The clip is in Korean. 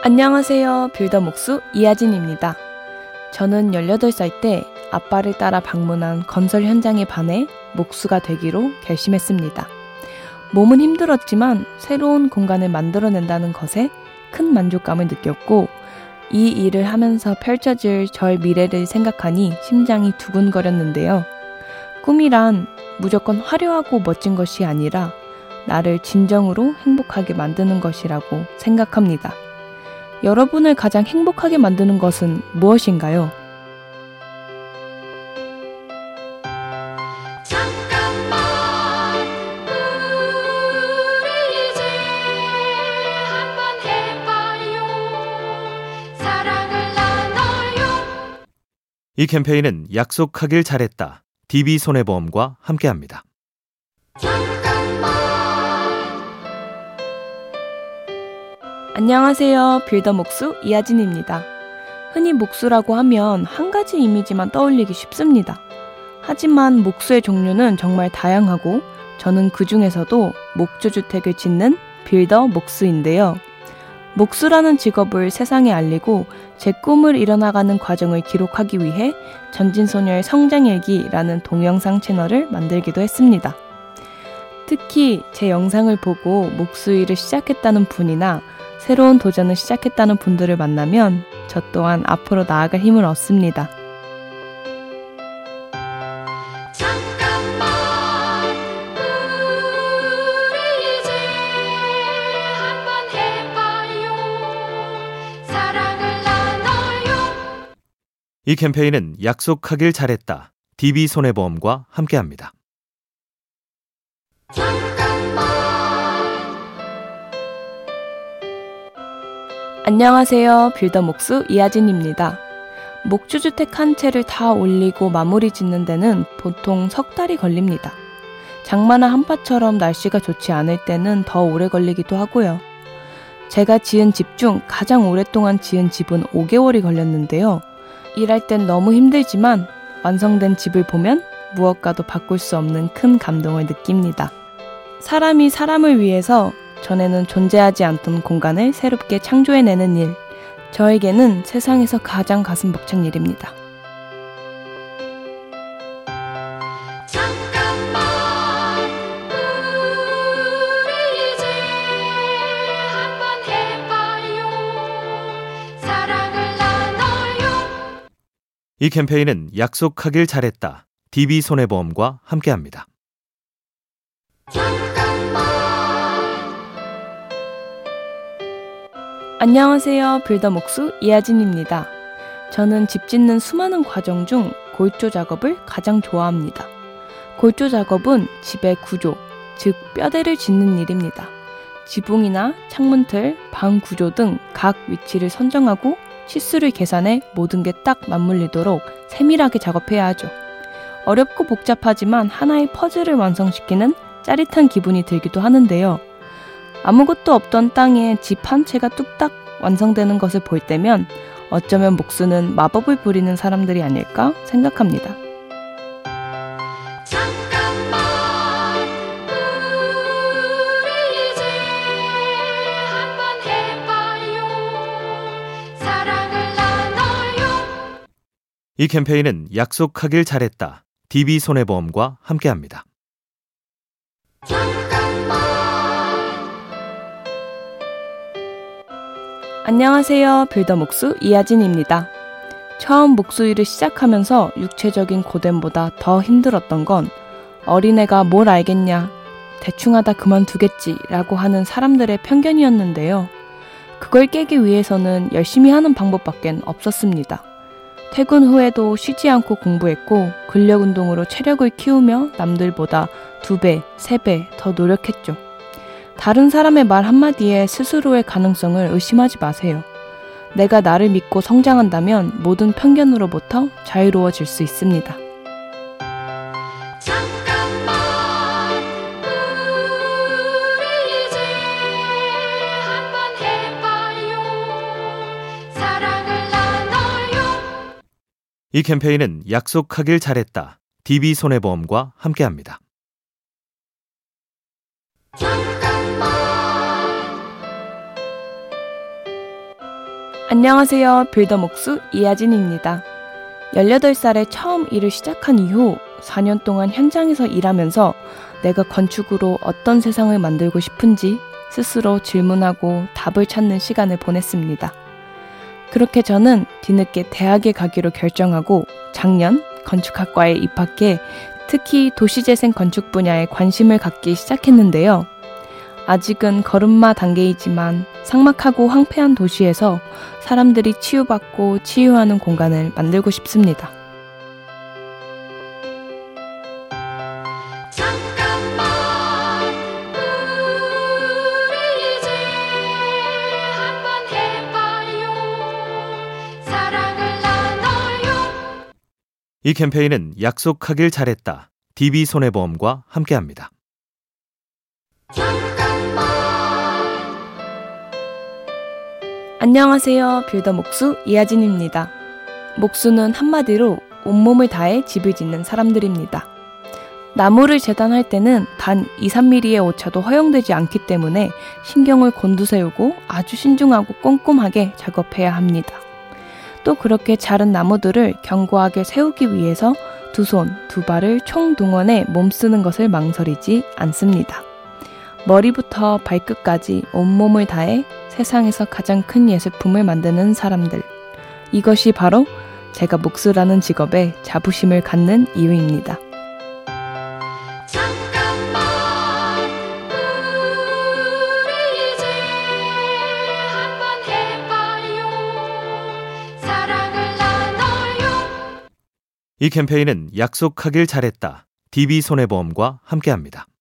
안녕하세요. 빌더 목수 이하진입니다. 저는 18살 때 아빠를 따라 방문한 건설 현장에 반해 목수가 되기로 결심했습니다. 몸은 힘들었지만 새로운 공간을 만들어낸다는 것에 큰 만족감을 느꼈고 이 일을 하면서 펼쳐질 저의 미래를 생각하니 심장이 두근거렸는데요. 꿈이란 무조건 화려하고 멋진 것이 아니라 나를 진정으로 행복하게 만드는 것이라고 생각합니다. 여러분을 가장 행복하게 만드는 것은 무엇인가요? 잠깐만 우리 이제 한번 해봐요. 사랑을 나눠요. 이 캠페인은 약속하길 잘했다. DB손해보험과 함께합니다. 안녕하세요. 빌더 목수 이하진입니다. 흔히 목수라고 하면 한 가지 이미지만 떠올리기 쉽습니다. 하지만 목수의 종류는 정말 다양하고 저는 그 중에서도 목조주택을 짓는 빌더 목수인데요. 목수라는 직업을 세상에 알리고 제 꿈을 이뤄나가는 과정을 기록하기 위해 전진소녀의 성장일기라는 동영상 채널을 만들기도 했습니다. 특히 제 영상을 보고 목수 일을 시작했다는 분이나 새로운 도전을 시작했다는 분들을 만나면 저 또한 앞으로 나아갈 힘을 얻습니다. 잠깐만 우리 이제 한번 해봐요. 사랑을 나눠요. 이 캠페인은 약속하길 잘했다. DB손해보험과 함께합니다. 안녕하세요. 빌더 목수 이하진입니다. 목조주택 한 채를 다 올리고 마무리 짓는 데는 보통 석 달이 걸립니다. 장마나 한파처럼 날씨가 좋지 않을 때는 더 오래 걸리기도 하고요. 제가 지은 집 중 가장 오랫동안 지은 집은 5개월이 걸렸는데요. 일할 땐 너무 힘들지만 완성된 집을 보면 무엇과도 바꿀 수 없는 큰 감동을 느낍니다. 사람이 사람을 위해서 전에는 존재하지 않던 공간을 새롭게 창조해내는 일, 저에게는 세상에서 가장 가슴 벅찬 일입니다. 잠깐만 우리 이제 한번 해봐요. 사랑을 나눠요. 이 캠페인은 약속하길 잘했다. DB손해보험과 함께합니다. 안녕하세요. 빌더 목수 이하진입니다. 저는 집 짓는 수많은 과정 중 골조 작업을 가장 좋아합니다. 골조 작업은 집의 구조, 즉 뼈대를 짓는 일입니다. 지붕이나 창문틀, 방 구조 등 각 위치를 선정하고 치수를 계산해 모든 게 딱 맞물리도록 세밀하게 작업해야 하죠. 어렵고 복잡하지만 하나의 퍼즐을 완성시키는 짜릿한 기분이 들기도 하는데요. 아무것도 없던 땅에 집 한 채가 뚝딱 완성되는 것을 볼 때면 어쩌면 목수는 마법을 부리는 사람들이 아닐까 생각합니다. 잠깐만 우리 이제 한번 해봐요. 사랑을 나눠요. 이 캠페인은 약속하길 잘했다. DB손해보험과 함께합니다. 안녕하세요. 빌더 목수 이하진입니다. 처음 목수 일을 시작하면서 육체적인 고됨보다 더 힘들었던 건 어린애가 뭘 알겠냐, 대충 하다 그만두겠지 라고 하는 사람들의 편견이었는데요. 그걸 깨기 위해서는 열심히 하는 방법밖엔 없었습니다. 퇴근 후에도 쉬지 않고 공부했고 근력 운동으로 체력을 키우며 남들보다 2배, 3배 더 노력했죠. 다른 사람의 말 한마디에 스스로의 가능성을 의심하지 마세요. 내가 나를 믿고 성장한다면 모든 편견으로부터 자유로워질 수 있습니다. 잠깐만 우리 이제 한번 해봐요. 사랑을 나눠요. 이 캠페인은 약속하길 잘했다. DB손해보험과 함께합니다. 안녕하세요. 빌더목수 이하진입니다. 18살에 처음 일을 시작한 이후 4년 동안 현장에서 일하면서 내가 건축으로 어떤 세상을 만들고 싶은지 스스로 질문하고 답을 찾는 시간을 보냈습니다. 그렇게 저는 뒤늦게 대학에 가기로 결정하고 작년 건축학과에 입학해 특히 도시재생 건축 분야에 관심을 갖기 시작했는데요. 아직은 걸음마 단계이지만 삭막하고 황폐한 도시에서 사람들이 치유받고 치유하는 공간을 만들고 싶습니다. 잠깐만 우리 이제 한번 해봐요. 사랑을 나눠요. 이 캠페인은 약속하길 잘했다. DB손해보험과 함께합니다. 안녕하세요. 빌더목수 이하진입니다. 목수는 한마디로 온몸을 다해 집을 짓는 사람들입니다. 나무를 재단할 때는 단 2-3mm의 오차도 허용되지 않기 때문에 신경을 곤두세우고 아주 신중하고 꼼꼼하게 작업해야 합니다. 또 그렇게 자른 나무들을 견고하게 세우기 위해서 두 손, 두 발을 총동원해 몸쓰는 것을 망설이지 않습니다. 머리부터 발끝까지 온몸을 다해 세상에서 가장 큰 예술품을 만드는 사람들. 이것이 바로 제가 목수라는 직업에 자부심을 갖는 이유입니다. 잠깐만 우리 이제 한번 해봐요. 사랑을 나눠요. 이 캠페인은 약속하길 잘했다. DB손해보험과 함께합니다.